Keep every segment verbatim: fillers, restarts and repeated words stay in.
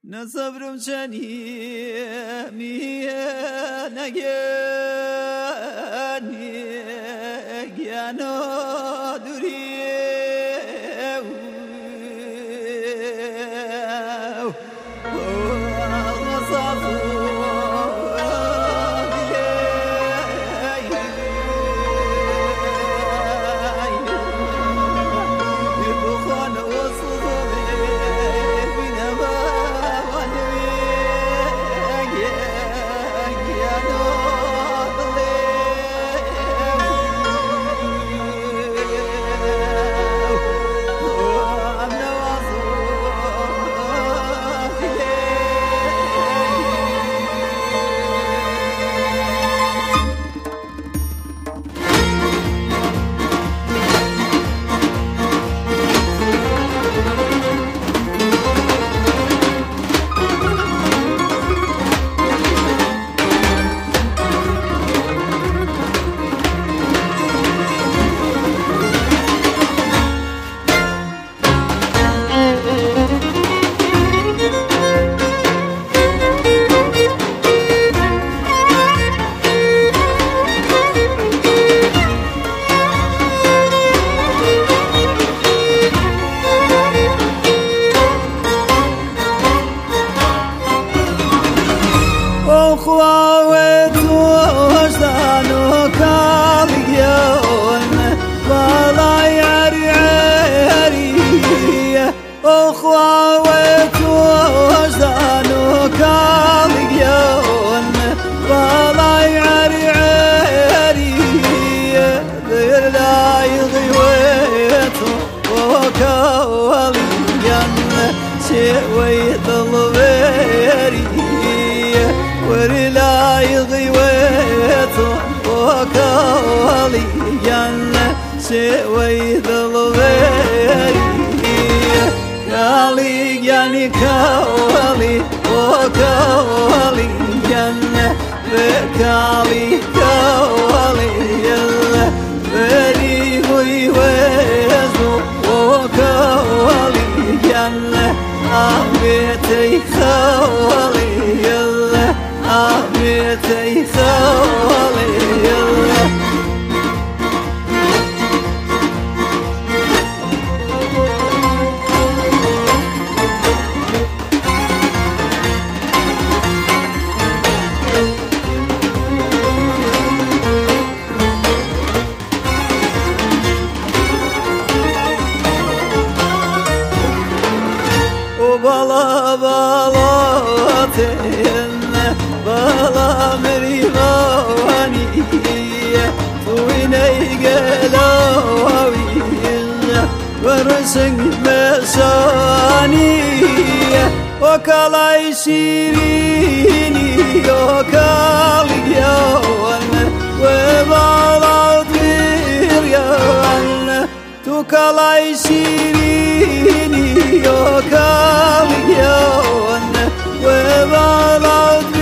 نصبرم چنیمی نگنی گنا دوری خواهد وجدان وكاليون ولا يعري عريه خواهد وجدان وكاليون ولا يعري عريه غير لا يغيويته وكاليون شيء ويضل ورلا يغيويته وكالي جنة شوي ذلوي كالي يعني كالي وكالي جنة وكالي كالي جنة وري غيويته وكالي جنة أميتي خالي أميتي خالي وبلا بلا تهنه بلا مريواني تويني قلاوي ورسن مساني وكالاي شيريني وكالي يوان وبلا طير يوان توكالاي شيريني وكالي يوان وبلا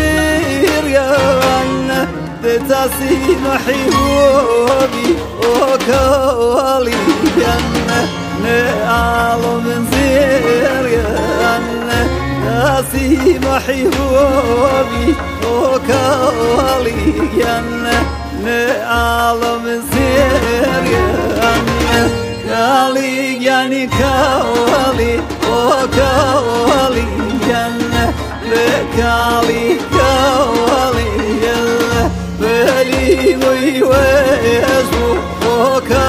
تاسي محيوبي وكالي جنة نعلو من زير جنة تاسي محيوبي وكالي جنة نعلو من زير جنة كالي يعني كالي وكالي جنة بكالي كالي جنة بلي ويويزو وكالي